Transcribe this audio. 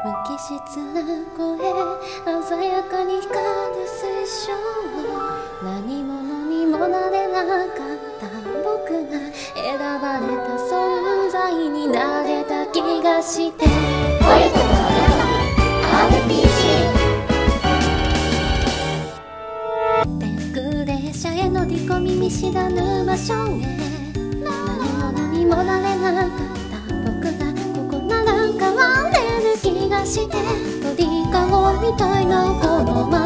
無機質な声、鮮やかに光る水晶、何者にもなれなかった僕が選ばれた存在になれた気がして、 声とあなた RPG。 電空列車へ乗り込み見知らぬ場所へ、何者にもなれなかった僕がここなら変われる気がして、鳥かごみたいなこの街